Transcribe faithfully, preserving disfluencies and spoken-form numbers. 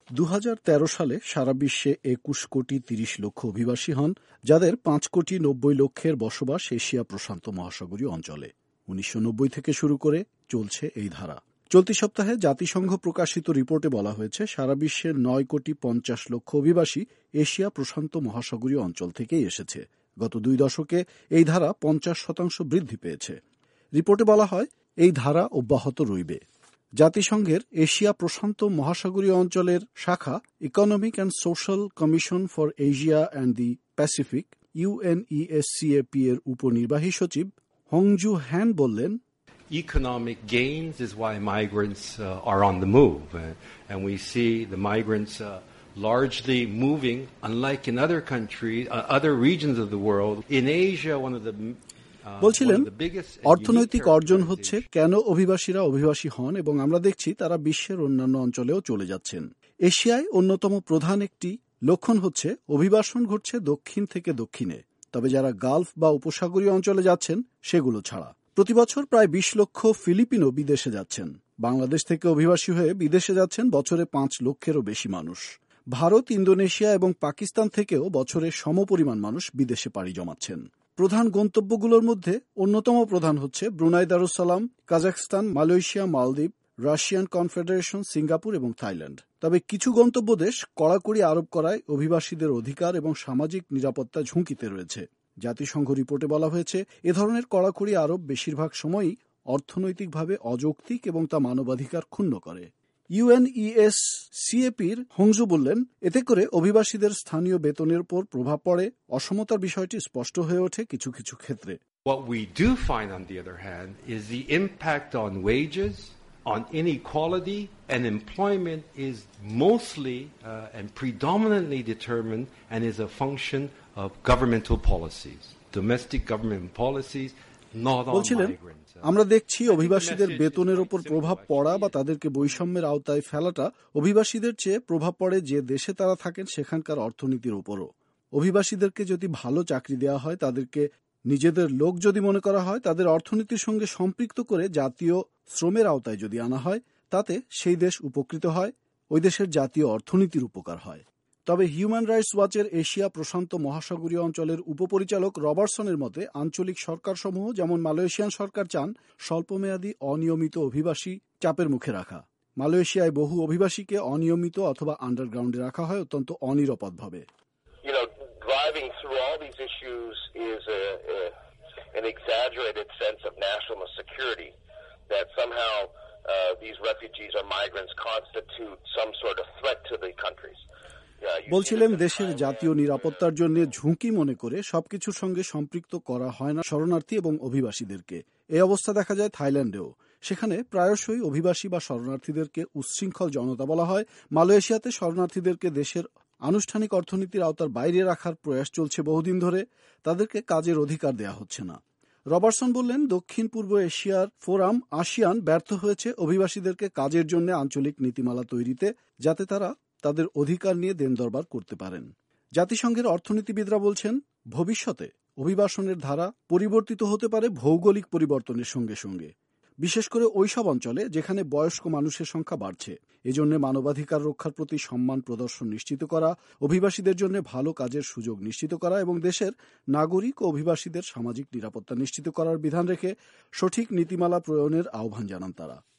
দু হাজার তেরো সালে সারা বিশ্বে একুশ কোটি তিরিশ লক্ষ অভিবাসী হন, যাদের পাঁচ কোটি নব্বই লক্ষের বসবাস এশিয়া প্রশান্ত মহাসাগরীয় অঞ্চলে। উনিশশো নব্বই থেকে শুরু করে চলছে এই ধারা। চলতি সপ্তাহে জাতিসংঘ প্রকাশিত রিপোর্টে বলা হয়েছে, সারা বিশ্বের নয় কোটি পঞ্চাশ লক্ষ অভিবাসী এশিয়া প্রশান্ত মহাসাগরীয় অঞ্চল থেকেই এসেছে। গত দুই দশকে এই ধারা পঞ্চাশ শতাংশ বৃদ্ধি পেয়েছে। রিপোর্টে বলা হয়, এই ধারা অব্যাহত রইবে। জাতিসংঘের এশিয়া প্রশান্ত মহাসাগরীয় অঞ্চলের শাখা Economic and Social Commission for Asia and the Pacific UNESCAP এর উপনির্বাহী সচিব হংজু হ্যান বললেন, Economic gains is why migrants uh, are on the move, uh, and we see the migrants uh, largely moving, unlike in other countries, uh, other regions of the world. In Asia, one of the বলছিলেন, অর্থনৈতিক অর্জন হচ্ছে কেন অভিবাসীরা অভিবাসী হন, এবং আমরা দেখছি তারা বিশ্বের অন্যান্য অঞ্চলেও চলে যাচ্ছেন। এশিয়ায় অন্যতম প্রধান একটি লক্ষণ হচ্ছে অভিবাসন ঘটছে দক্ষিণ থেকে দক্ষিণে, তবে যারা গালফ বা উপসাগরীয় অঞ্চলে যাচ্ছেন সেগুলো ছাড়া। প্রতি বছর প্রায় বিশ লক্ষ ফিলিপিনো বিদেশে যাচ্ছেন। বাংলাদেশ থেকে অভিবাসী হয়ে বিদেশে যাচ্ছেন বছরে পাঁচ লক্ষেরও বেশি মানুষ। ভারত, ইন্দোনেশিয়া এবং পাকিস্তান থেকেও বছরে সমপরিমাণ মানুষ বিদেশে পাড়ি জমাচ্ছেন। প্রধান গন্তব্যগুলোর মধ্যে অন্যতম প্রধান হচ্ছে ব্রুনাই দারুসালাম, কাজাখস্তান, মালয়েশিয়া, মালদ্বীপ, রাশিয়ান কনফেডারেশন, সিঙ্গাপুর এবং থাইল্যান্ড। তবে কিছু গন্তব্য দেশ কড়াকড়ি আরোপ করায় অভিবাসীদের অধিকার এবং সামাজিক নিরাপত্তা ঝুঁকিতে রয়েছে। জাতিসংঘ রিপোর্টে বলা হয়েছে, এ ধরনের কড়াকড়ি আরোপ বেশিরভাগ সময়ই অর্থনৈতিকভাবে অযৌক্তিক এবং তা মানবাধিকার ক্ষুণ্ণ করে। ইউএনইএসসিএপির হংজু বললেন, এতে করে অভিবাসীদের স্থানীয় বেতনের উপর প্রভাব পড়ে, অসমতার বিষয়টি স্পষ্ট হয়ে ওঠে কিছু কিছু ক্ষেত্রে। What we do find, on the other hand, is the impact on wages, on inequality, and employment is mostly uh, and predominantly determined and is a function of governmental policies, domestic government policies, not on migrants. আমরা দেখছি অভিবাসীদের বেতনের ওপর প্রভাব পড়া বা তাদেরকে বৈষম্যের আওতায় ফেলাটা অভিবাসীদের চেয়ে প্রভাব পড়ে যে দেশে তারা থাকেন সেখানকার অর্থনীতির উপরও। অভিবাসীদেরকে যদি ভালো চাকরি দেওয়া হয়, তাদেরকে নিজেদের লোক যদি মনে করা হয়, তাদের অর্থনীতির সঙ্গে সম্পৃক্ত করে জাতীয় শ্রমের আওতায় যদি আনা হয়, তাতে সেই দেশ উপকৃত হয়, ওই দেশের জাতীয় অর্থনীতির উপকার হয়। তবে হিউম্যান রাইটস ওয়াচের এশিয়া প্রশান্ত মহাসাগরীয় অঞ্চলের উপপরিচালক রবার্টসনের মতে, আঞ্চলিক সরকারসমূহ যেমন মালয়েশিয়ান সরকার চান স্বল্পমেয়াদী অনিয়মিত অভিবাসী চাপের মুখে রাখা। মালয়েশিয়ায় বহু অভিবাসীকে অনিয়মিত অথবা আন্ডারগ্রাউন্ডে রাখা হয় অত্যন্ত অনিরাপদভাবে। Driving through all these issues is a, a, an exaggerated sense of national security, that somehow uh, these refugees or migrants constitute some sort of threat to the countries. বলছিলেন, দেশের জাতীয় নিরাপত্তার জন্য ঝুঁকি মনে করে সবকিছুর সঙ্গে সম্পৃক্ত করা হয় না শরণার্থী এবং অভিবাসীদেরকে। এই অবস্থা দেখা যায় থাইল্যান্ডেও। সেখানে প্রায়শই অভিবাসী বা শরণার্থীদেরকে উচ্ছৃঙ্খল জনতা বলা হয়। মালয়েশিয়াতে শরণার্থীদেরকে দেশের আনুষ্ঠানিক অর্থনীতির আওতার বাইরে রাখার প্রয়াস চলছে বহুদিন ধরে, তাদেরকে কাজের অধিকার দেয়া হচ্ছে না। রবার্টসন বললেন, দক্ষিণ পূর্ব এশিয়ার ফোরাম আসিয়ান ব্যর্থ হয়েছে অভিবাসীদেরকে কাজের জন্য আঞ্চলিক নীতিমালা তৈরিতে, যাতে তারা তাদের অধিকার নিয়ে দেনদরবার করতে পারেন। জাতিসংঘের অর্থনীতিবিদরা বলছেন, ভবিষ্যতে অভিবাসনের ধারা পরিবর্তিত হতে পারে ভৌগোলিক পরিবর্তনের সঙ্গে সঙ্গে, বিশেষ করে ওইসব অঞ্চলে যেখানে বয়স্ক মানুষের সংখ্যা বাড়ছে। এজন্য মানবাধিকার রক্ষার প্রতি সম্মান প্রদর্শন নিশ্চিত করা, অভিবাসীদের জন্য ভালো কাজের সুযোগ নিশ্চিত করা এবং দেশের নাগরিক ও অভিবাসীদের সামাজিক নিরাপত্তা নিশ্চিত করার বিধান রেখে সঠিক নীতিমালা প্রণয়নের আহ্বান জানান তারা।